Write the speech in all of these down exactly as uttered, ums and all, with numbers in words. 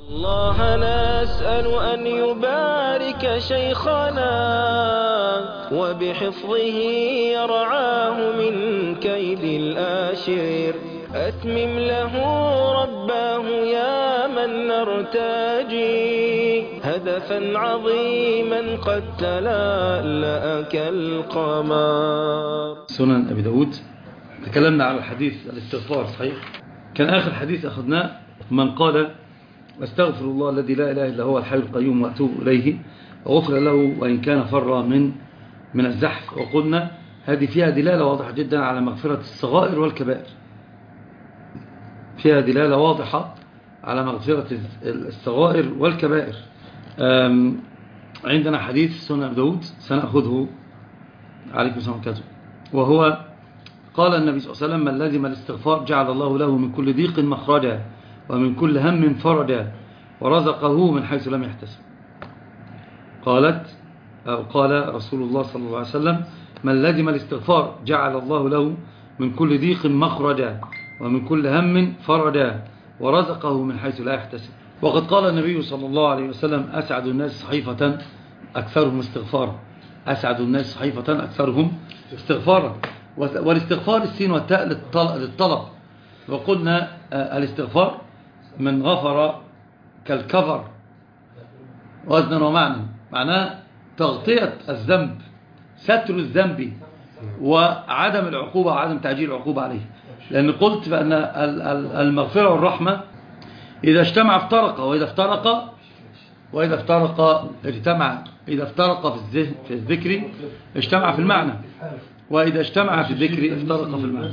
الله نسأل أن يبارك شيخنا وبحفظه يرعاه من كيد الآشر. أتمم له رباه يا من نرتجي هدفا عظيما قد تلألأ كالقمر. سنن أبي داود. تكلمنا على الحديث الاستغفار صحيح. كان آخر حديث أخذناه من قال واستغفر الله الذي لا إله إلا هو الحي القيوم وأتوب إليه وغفر له وإن كان فر من من الزحف. وقلنا هذه فيها دلالة واضحة جدا على مغفرة الصغائر والكبائر، فيها دلالة واضحة على مغفرة الصغائر والكبائر. عندنا حديث سنن أبي داود سنأخذه عليكم السلام عليكم، وهو قال النبي صلى الله عليه وسلم من لزم الاستغفار جعل الله له من كل ضيق مخرجا ومن كل هم فرجا ورزقه من حيث لم يحتسب. قالت أو قال رسول الله صلى الله عليه وسلم من لزم الاستغفار جعل الله له من كل ضيق مخرجا ومن كل هم فرجا ورزقه من حيث لا يحتسب. وقد قال النبي صلى الله عليه وسلم أسعد الناس صحيفة أكثرهم استغفارا، أسعد الناس صحيفة أكثرهم استغفارا. والاستغفار السين والتاء للطلب. وقلنا الاستغفار من غفر كالكفر وزنا ومعنى، معناه تغطية الذنب، ستر الذنب وعدم العقوبة وعدم تعجيل العقوبة عليه. لأن قلت بأن المغفرة والرحمة إذا اجتمع افترق، وإذا افترق وإذا افترق اجتمع، إذا افترق في الذهن في الذكر اجتمع في المعنى، وإذا اجتمع في الذكر افترق في المعنى.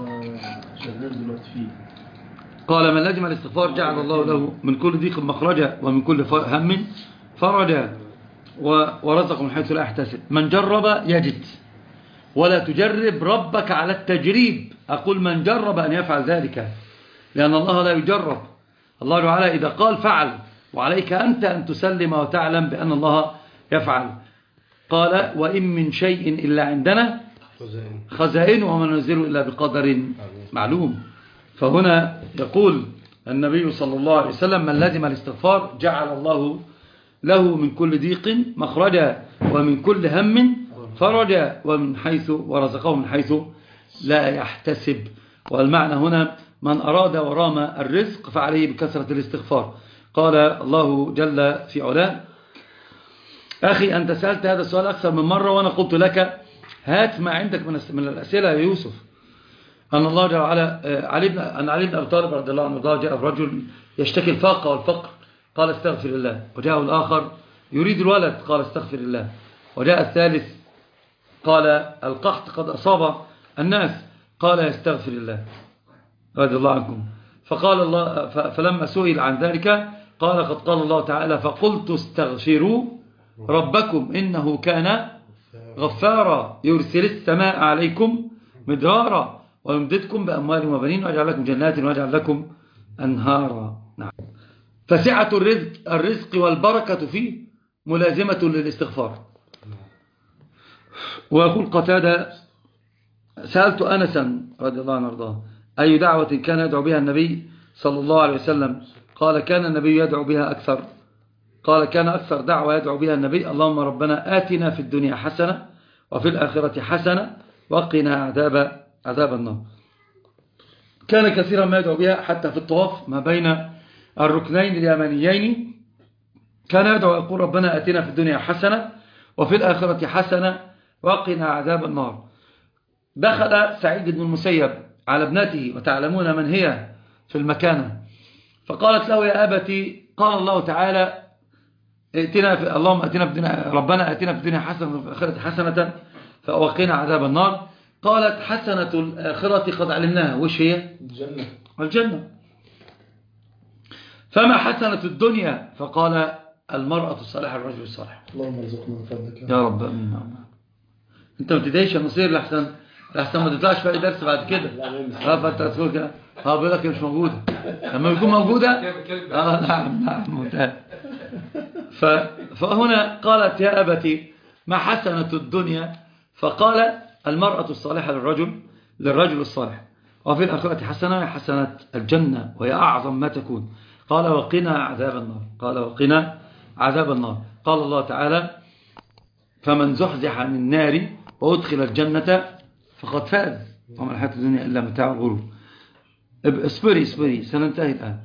قال من لزم الاستغفار جعل الله له من كل ضيق مخرجا ومن كل هم فرجا ورزقه من حيث لا يحتسب. من جرب يجد، ولا تجرب ربك على التجريب. أقول من جرب أن يفعل ذلك، لأن الله لا يجرب. الله تعالى إذا قال فعل، وعليك أنت أن تسلم وتعلم بأن الله يفعل. قال وإن من شيء إلا عندنا خزائن وما ننزله إلا بقدر معلوم. فهنا يقول النبي صلى الله عليه وسلم من لزم الاستغفار جعل الله له من كل ضيق مخرجا ومن كل هم فرجا ومن حيث ورزقه من حيث لا يحتسب. والمعنى هنا من أراد ورام الرزق فعليه بكثرة الاستغفار. قال الله جل في علاه أخي أنت سألت هذا السؤال أكثر من مرة وأنا قلت لك هات ما عندك من الأسئلة يا يوسف. أن الله جل وعلا أن علي بن أبي طالب رضي الله عنه جاء رجل يشتكي الفاقة والفقر قال استغفر الله، وجاء الآخر يريد الولد قال استغفر الله، وجاء الثالث قال القحط قد أصاب الناس قال يستغفر الله رضي الله عنكم. فقال الله فلما سئل عن ذلك قال قد قال الله تعالى فقلت استغفروا ربكم إنه كان غفارا يرسل السماء عليكم مدرارا ويمددكم بأموال وبنين ويجعل لكم جنات ويجعل لكم أنهارا. نعم. فسعة الرزق, الرزق والبركة فيه ملازمة للاستغفار. ويقول قتادة سألت أنسا رضي الله عنه وارضاه أي دعوة كان يدعو بها النبي صلى الله عليه وسلم؟ قال كان النبي يدعو بها أكثر قال كان أكثر دعوة يدعو بها النبي اللهم ربنا آتنا في الدنيا حسنة وفي الآخرة حسنة وقنا عذاب عذاب النار. كان كثيرا ما يدعو بها حتى في الطواف ما بين الركنين اليمانيين كان يدعو يقول ربنا آتنا في الدنيا حسنة وفي الآخرة حسنة وقنا عذاب النار. دخل سعيد بن المسيب على ابنته وتعلمون من هي في المكانة، فقالت له يا أبتي قال الله تعالى ائتنا في اللهم اتنا في الدنيا ربنا اتنا في الدنيا حسنه وفي الاخره حسنه فوقنا عذاب النار. قالت حسنه الاخره قد علمناها وش هي؟ الجنه. الجنه. فما حسنه الدنيا؟ فقال المراه الصالحه الرجل الصالح. اللهم ارزقنا من فضلك يا رب امين. انت ما تديش المصير لحسن لحسن ما تطلعش في اي درس بعد كده. اه فانت تقول كده اه بيقول لك مش موجوده لما يكون موجوده اه نعم نعم ممتاز. فهنا قالت يا أبتي ما حسنة الدنيا؟ فقال المرأة الصالحة للرجل للرجل الصالح وفي الآخرة حسنة حسنة الجنة وهي أعظم ما تكون. قال وقنا عذاب النار قال وقنا عذاب النار قال الله تعالى فمن زحزح عن النار وأدخل الجنة فقد فاز وما الحياة الدنيا إلا متاع الغرور. اصبري اصبري سننتهي الآن.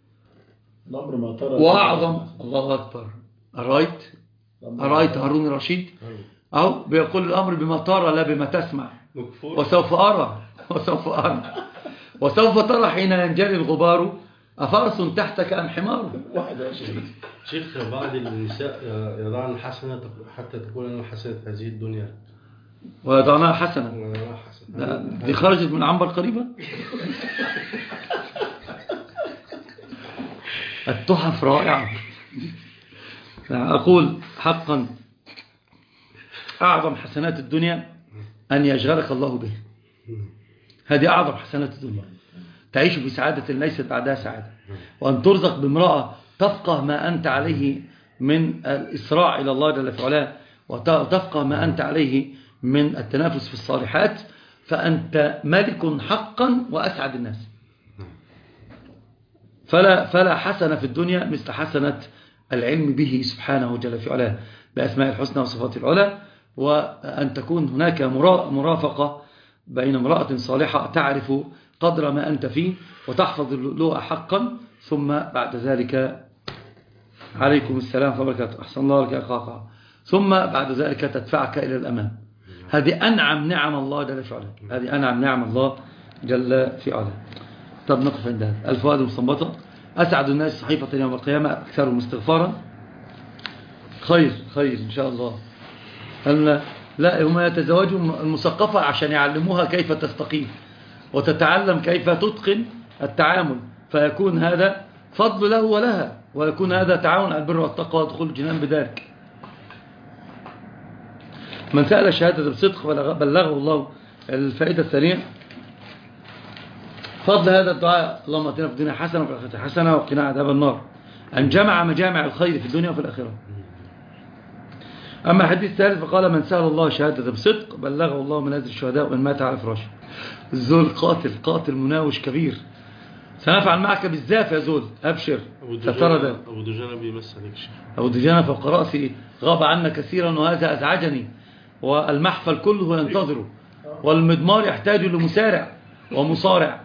وأعظم الله أكبر. أرأيت أرأيت هارون الرشيد أو بيقول الأمر بما ترى لا بما تسمع. وسوف أرى وسوف أرى وسوف ترى حين ينجلي الغبار أفرس تحتك أم حمار. شيخ بعض النساء يضعن الحسنة حتى تكون أنا حسنة هذه الدنيا ويضعناها حسنة. دي خرجت من عنبر قريبا. التحف رائعة. أقول حقا أعظم حسنات الدنيا أن يشغلك الله به. هذه أعظم حسنات الدنيا. تعيش بسعادة ليست بعدها سعادة، وأن ترزق بامرأة تفقه ما أنت عليه من الإسراع إلى الله جل في علاه، وتفقه ما أنت عليه من التنافس في الصالحات، فأنت ملك حقا وأسعد الناس. فلا, فلا حسنة في الدنيا مثل حسنة العلم به سبحانه جل في علاه بأسماء الحسنى وصفات العلى، وأن تكون هناك مرافقة بين امرأة صالحة تعرف قدر ما أنت فيه وتحفظ اللؤلؤ حقا، ثم بعد ذلك عليكم السلام وبركاته أحسن الله لك أخاك، ثم بعد ذلك تدفعك إلى الأمام. هذه أنعم نعم الله جل في علاه، هذه أنعم نعم الله جل في علاه. طب نقف عند هذا. الفؤاد المستنبطة أسعد الناس صحيفة يوم القيامة أكثرهم استغفارا. خير خير إن شاء الله. لا هم يتزوجوا المثقفة عشان يعلموها كيف تستقيم وتتعلم كيف تتقن التعامل، فيكون هذا فضل له ولها، ويكون هذا تعاون على البر والتقوى ودخول الجنان بذلك. من سأل الشهادة بصدق بلغه الله. الفائدة الثانية فضل هذا الدعاء اللهم اتنا في الدنيا حسنة وفي الآخرة حسنة وقنا عذاب النار، أن جمع مجامع الخير في الدنيا وفي الآخرة. أما الحديث الثالث فقال من سأل الله شهادة بصدق بلغه الله منازل الشهداء وإن مات على فراشه. الزول قاتل قاتل مناوش كبير، سنفعل معك بالزاف يا زول أبشر. سترى ده أبو دجانة بيمس عليك شيء. أبو دجانة فوق رأسي غاب عنا كثيرا وهذا أزعجني، والمحفل كله ينتظره، والمضمار يحتاج لمسارع ومصارع.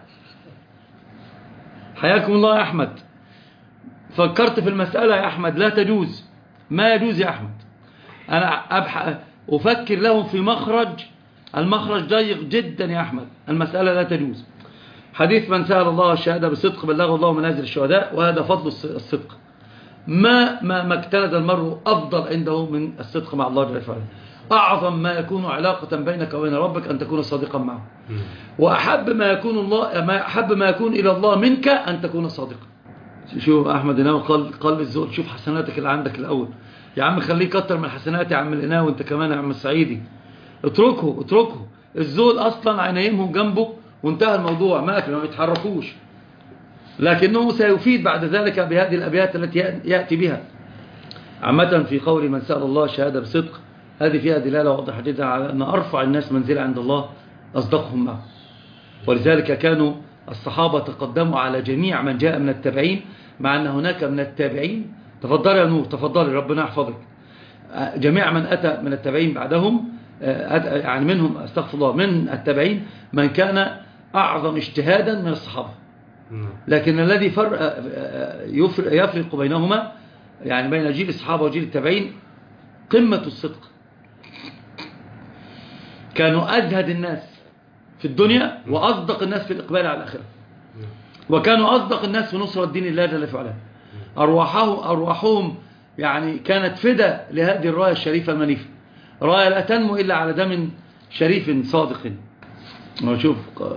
حياكم الله يا أحمد. فكرت في المسألة يا أحمد لا تجوز، ما يجوز يا أحمد. أنا أبحث أفكر لهم في مخرج، المخرج ضيق جدا يا أحمد، المسألة لا تجوز. حديث من سأل الله الشهادة بصدق بلغه الله منازل الشهداء، وهذا فضل الصدق. ما ما ما اجتهد المرء أفضل عنده من الصدق مع الله جل وعلا. أعظم ما يكون علاقة بينك وبين ربك أن تكون صادقا معه، وأحب ما يكون الله ما أحب ما يكون إلى الله منك أن تكون صادقا. شوف أحمد الإناوي قال قال للزول شوف حسناتك اللي عندك الأول يا عم، خليه كتر من حسنات يا عم الإناوي، وانت كمان يا عم السعيدي اتركه اتركه. الزول أصلا عينيهم جنبه وانتهى الموضوع، ما في ما بيتحركوش، لكنه سيفيد بعد ذلك بهذه الأبيات التي يأتي بها. عامة في قول من سأل الله شهادة بصدق، هذه فيها دلالة واضحة جدا على أن أرفع الناس منزلة عند الله أصدقهم معه، ولذلك كانوا الصحابة تقدموا على جميع من جاء من التابعين، مع أن هناك من التابعين، تفضل يا نور تفضل ربنا يحفظك، جميع من أتى من التابعين بعدهم يعني منهم استغفر الله من التابعين من كان أعظم اجتهادا من الصحابة، لكن الذي يفرق بينهما يعني بين جيل الصحابة وجيل التابعين قمة الصدق. كانوا أزهد الناس في الدنيا وأصدق الناس في الإقبال على الآخرة، وكانوا أصدق الناس في نصرة الدين الله جل وعلا. أرواحهم, أرواحهم يعني كانت فدى لهذه الراية الشريفة المنيفة، راية لا تنمو إلا على دم شريف صادق. ونشوف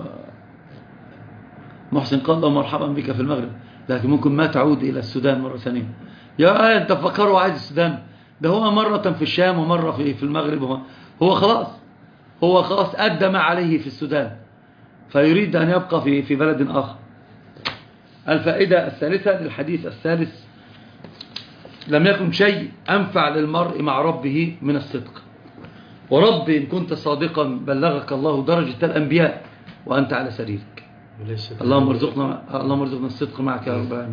محسن قال له مرحبا بك في المغرب، لكن ممكن ما تعود إلى السودان مرة ثانية. يا أنت فكروا عايز السودان، ده هو مرة في الشام ومرة في في المغرب، هو خلاص هو خلاص أدى ما عليه في السودان، فيريد أن يبقى في في بلد آخر. الفائدة الثالثة للحديث الثالث، لم يكن شيء أنفع للمرء مع ربه من الصدق. ورب إن كنت صادقا بلغك الله درجة الأنبياء وأنت على سريرك. اللهم ارزقنا اللهم ارزقنا الصدق معك يا رب العالمين.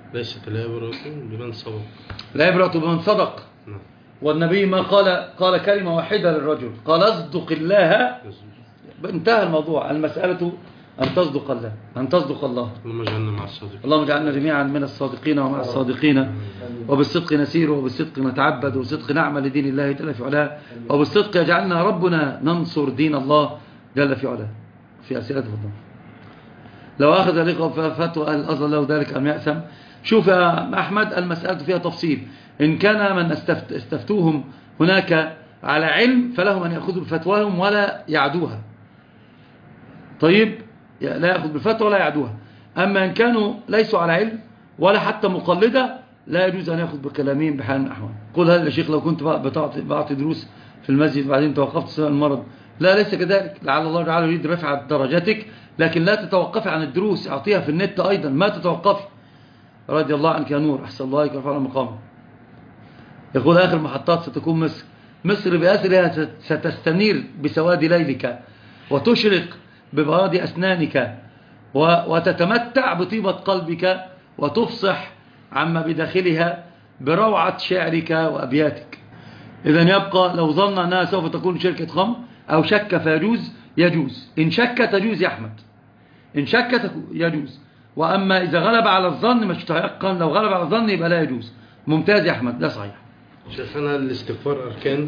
ليست العبرة بمن سبق. العبرة بمن صدق. نعم. والنبي ما قال قال كلمة واحدة للرجل، قال اصدق الله، انتهى الموضوع. المسألة أن تصدق الله، أن تصدق الله. اللهم اجعلنا مع الصادقين. اللهم اجعلنا جميعا من الصادقين ومع الصادقين. وبالصدق نسير، وبالصدق نتعبد، وبالصدق نعمل لدين الله جل في علاه، وبالصدق يجعلنا ربنا ننصر دين الله جل في علاه. في أسئلة فضل. لو أخذ ذلك فتوى أهل الأزهر له ذلك أم يأثم؟ شوف يا أحمد، المسألة فيها تفصيل. إن كان من استفت استفتوهم هناك على علم فلهم أن يأخذوا بفتواهم ولا يعدوها. طيب، لا يأخذ بالفتوى ولا يعدوها. أما إن كانوا ليسوا على علم ولا حتى مقلدة لا يجوز أن يأخذ بكلامهم بحال من الأحوال. قل هل يا شيخ لو كنت بعطي دروس في المسجد بعدين توقفت سبب المرض؟ لا، ليس كذلك. لعل الله تعالى يريد رفع درجتك، لكن لا تتوقفي عن الدروس، أعطيها في النت أيضا، ما تتوقفي. رضي الله عنك يا نور، أحسن الله عليك ورفع مقامك. يقول آخر محطات ستكون مصر. مصر بأسرها ستستنير بسواد ليلك، وتشرق ببياض أسنانك، وتتمتع بطيبة قلبك، وتفصح عما بداخلها بروعة شعرك وأبياتك. إذن يبقى لو ظن أنها سوف تكون شركة خمر أو شك فيجوز، يجوز. إن شك تجوز يا أحمد، إن شك يجوز. وأما إذا غلب على الظن مش تيقن، لو غلب على الظن يبقى لا يجوز. ممتاز يا أحمد، لا صحيح. شيخنا الاستغفار أركان.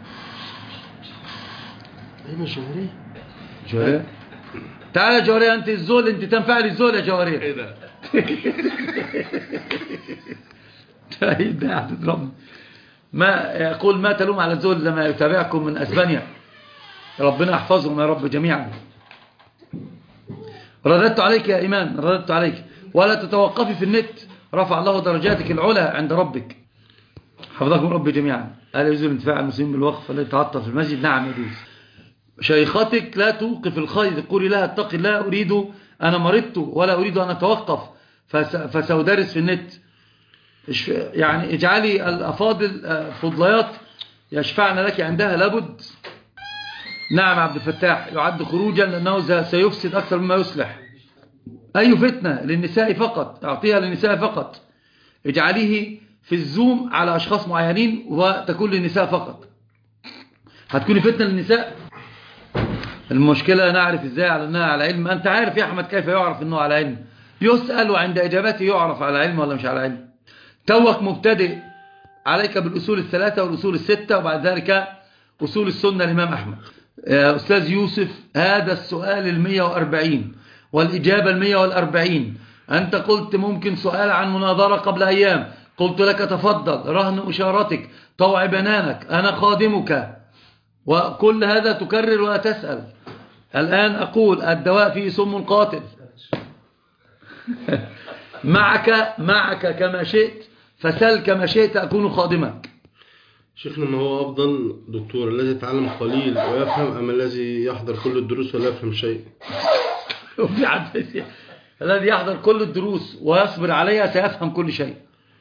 أين جوهرية؟ جوهرية؟ تعال يا جوهرية، أنت الزول، أنت تنفع لي الزول يا جوهرية. إيه ده؟ طيب ده هتضربني. ما يقول ما تلوم على الزول لما يتابعكم من أسبانيا، ربنا يحفظهم يا رب جميعا. رددت عليك يا إيمان، رددت عليك. ولا تتوقفي في النت، رفع الله درجاتك العلى عند ربك. حفظكم ربي جميعا. هل يجوز الانتفاع المسلمين بالوقف الذي يتعطل في المسجد؟ نعم يجوز. شيختك لا توقف الخير، قولي لها اتقي الله، أريد أنا مرضت ولا أريد أن أتوقف فسأدرس في النت. يعني اجعلي الأفاضل فضليات يشفعن لك عندها لابد. نعم عبد الفتاح، يعد خروجا لأنه سيفسد أكثر مما يصلح. أي فتنة للنساء فقط، أعطيها للنساء فقط. اجعليه في الزوم على أشخاص معينين وتكون للنساء فقط. هتكوني فتنة للنساء. المشكلة نعرف إزاي على أنها على علم. أنت عارف يا أحمد كيف يعرف أنه على علم؟ يسأل وعند إجابته يعرف على علم ولا مش على علم. توك مبتدئ، عليك بالأصول الثلاثة والأصول الستة، وبعد ذلك أصول السنة الإمام أحمد. يا أستاذ يوسف، هذا السؤال المية وأربعين والإجابة المية والأربعين. أنت قلت ممكن سؤال عن مناظرة قبل أيام، قلت لك تفضل، رهن إشارتك، طوع بنانك، أنا خادمك، وكل هذا تكرر ولا تسأل. الآن أقول الدواء فيه سم قاتل. معك معك كما شئت، فسل كما شئت أكون خادمك. شيخنا، ما هو أفضل دكتور، الذي يتعلم قليل ويفهم أم الذي يحضر كل الدروس ولا يفهم شيء؟ الذي يحضر كل الدروس ويصبر عليها سيفهم كل شيء،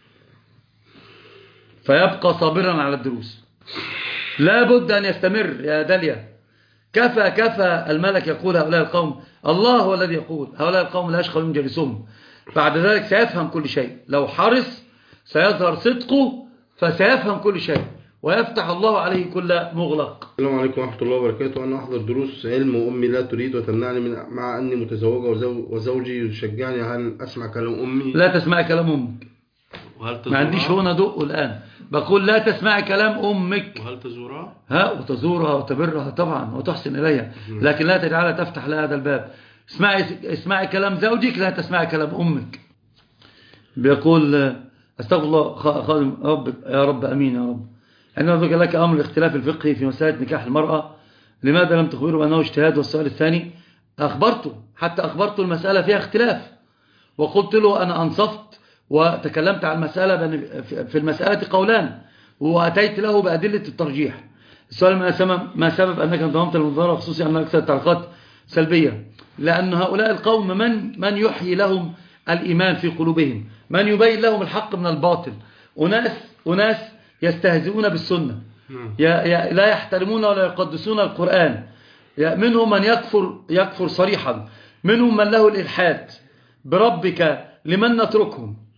فيبقى صابرا على الدروس. لا بد أن يستمر يا داليا. كفى كفى الملك يقول هؤلاء القوم، الله هو الذي يقول هؤلاء القوم لا يشقى من جلسهم. بعد ذلك سيفهم كل شيء، لو حرص سيظهر صدقه فسيفهم كل شيء ويفتح الله عليه كل مغلق. السلام عليكم ورحمة الله وبركاته. أنا أحضر دروس علم وأمي لا تريد وتمنعني من مع أني متزوجة وزوجي يشجعني. هل أسمع كلام أمي؟ لا تسمع كلام أمك. ما عنديش هنا دق الآن، بقول لا تسمع كلام أمك. وهل تزورها؟ ها، وتزورها وتبرها طبعا وتحسن إليها، لكن لا تجعلها تفتح لها هذا الباب. اسمعي اسمعي كلام زوجك، لا تسمعي كلام أمك. بيقول استغفر الله خادم رب يا رب امين يا رب. عندما ذكر لك امر الاختلاف الفقهي في مساله نكاح المراه، لماذا لم تخبره بانه اجتهاد؟ والسؤال الثاني، اخبرته، حتى اخبرته المساله فيها اختلاف، وقلت له انا انصفت وتكلمت عن المساله في المساله قولان، واتيت له بادله الترجيح. السؤال ما سبب ما سبب انك انضممت للمنظره، خصوصا ان اكثر التعليقات سلبيه؟ لان هؤلاء القوم من من يحيي لهم الإيمان في قلوبهم، من يبين لهم الحق من الباطل. أناس, أناس يستهزئون بالسنة، لا يحترمون ولا يقدسون القرآن. منهم من يكفر, يكفر صريحا، منهم من له الإلحاد بربك لمن نتركهم.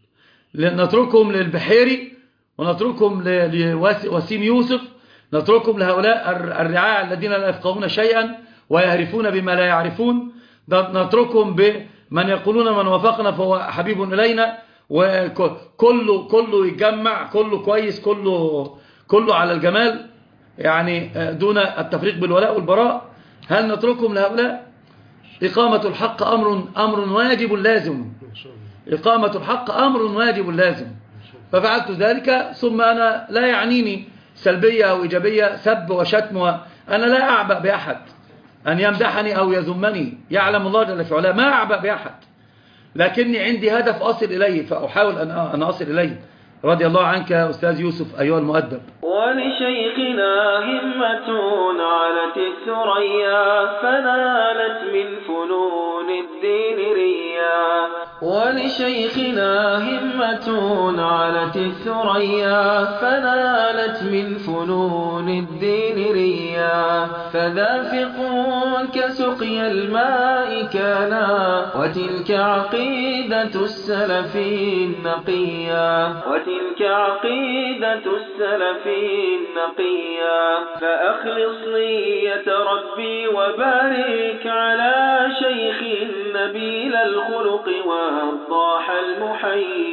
نتركهم للبحيري ونتركهم لوسيم يوسف، نتركهم لهؤلاء الرعاع الذين لا يفقهون شيئا ويهرفون بما لا يعرفون، نتركهم بمن يقولون من وافقنا فهو حبيب إلينا، وكله كله يتجمع، كله كويس، كله كله على الجمال، يعني دون التفريق بالولاء والبراء. هل نتركهم لهؤلاء؟ إقامة الحق أمر أمر واجب لازم، إقامة الحق أمر واجب لازم. ففعلت ذلك، ثم أنا لا يعنيني سلبية أو إيجابية، سب وشتم، أنا لا أعبأ بأحد أن يمدحني أو يذمني، يعلم الله جل في علاه، ما أعبأ بأحد، لكني عندي هدف أصل إليه فأحاول أن أصل إليه. رضي الله عنك يا أستاذ يوسف أيها المؤدب. ولشيخنا همة علت الثريا فنالت من فنون الدين ريا، ولشيخنا همة علت الثريا فنالت من فنون الدين ريا، فذافق كسقي الماء كانا وتلك عقيدة السلف النقيا، وتلك عقيدة السلف النقيا. فأخلص نية ربي وبارك على شيخ نبيل الخلق والضاح المحيا.